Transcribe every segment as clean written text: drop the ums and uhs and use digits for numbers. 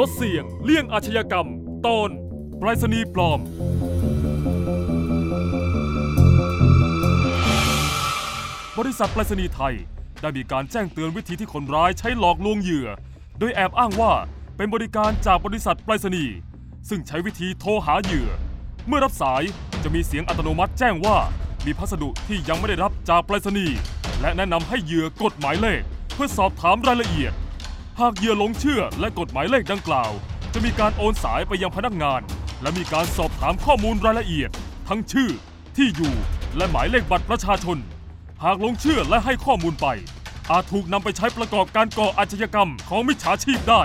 ดเสี่ยงเลี่ยงอาชญากรรมตอนไปรษณีย์ปลอมบริษัทไปรษณีย์ไทยได้มีการแจ้งเตือนวิธีที่คนร้ายใช้หลอกลวงเหยื่อโดยแอบอ้างว่าเป็นบริการจากบริษัทไปรษณีย์ซึ่งใช้วิธีโทรหาเหยื่อเมื่อรับสายจะมีเสียงอัตโนมัติแจ้งว่ามีพัสดุที่ยังไม่ได้รับจากไปรษณีย์และแนะนำให้เหยื่อกดหมายเลขเพื่อสอบถามรายละเอียดหากเหยื่อหลงเชื่อและกดหมายเลขดังกล่าวจะมีการโอนสายไปยังพนักงานและมีการสอบถามข้อมูลรายละเอียดทั้งชื่อที่อยู่และหมายเลขบัตรประชาชนหากหลงเชื่อและให้ข้อมูลไปอาจถูกนำไปใช้ประกอบการก่ออาชญากรรมของมิจฉาชีพได้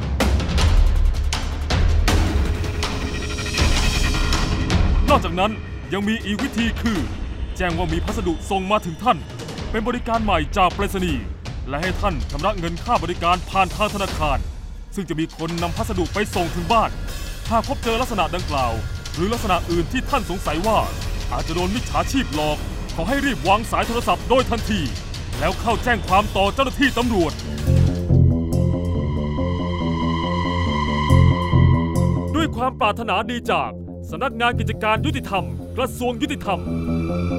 นอกจากนั้นยังมีอีกวิธีคือแจ้งว่ามีพัสดุส่งมาถึงท่านเป็นบริการใหม่จากไปรษณีย์และให้ท่านชำระเงินค่าบริการผ่านทางธนาคารซึ่งจะมีคนนำพัสดุไปส่งถึงบ้านหากพบเจอลักษณะดังกล่าวหรือลักษณะอื่นที่ท่านสงสัยว่าอาจจะโดนมิจฉาชีพหลอกขอให้รีบวางสายโทรศัพท์โดยทันทีแล้วเข้าแจ้งความต่อเจ้าหน้าที่ตำรวจด้วยความปรารถนาดีจากสำนักงานกิจการยุติธรรมกระทรวงยุติธรรม